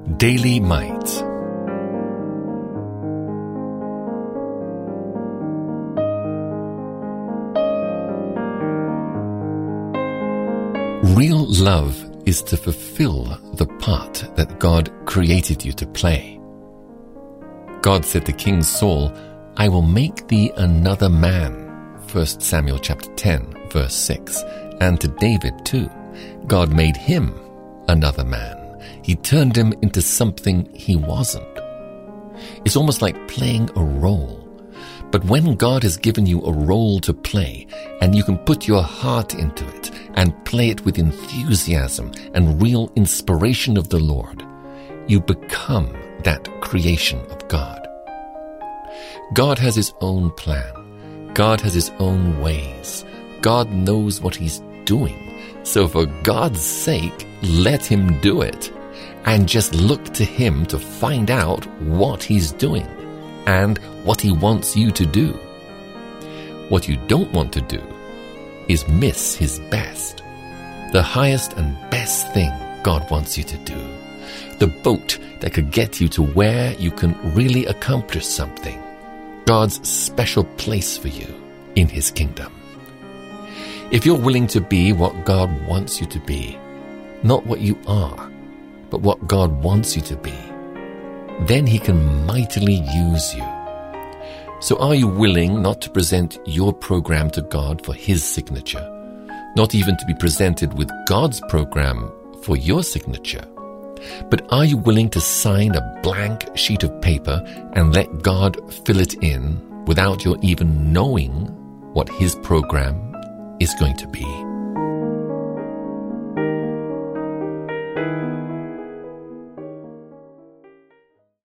Daily Might. Real love is to fulfill the part that God created you to play. God said to King Saul, "I will make thee another man." 1 Samuel chapter 10, verse 6. And to David too. God made him another man. He turned him into something he wasn't. It's almost like playing a role. But when God has given you a role to play, and you can put your heart into it and play it with enthusiasm and real inspiration of the Lord, you become that creation of God. God has his own plan. God has his own ways. God knows what he's doing. So for God's sake, let him do it. And just look to him to find out what he's doing and what he wants you to do. What you don't want to do is miss his best. The highest and best thing God wants you to do. The boat that could get you to where you can really accomplish something. God's special place for you in his kingdom. If you're willing to be what God wants you to be, not what you are, but what God wants you to be, then he can mightily use you. So are you willing not to present your program to God for his signature, not even to be presented with God's program for your signature, but are you willing to sign a blank sheet of paper and let God fill it in without your even knowing what his program is going to be?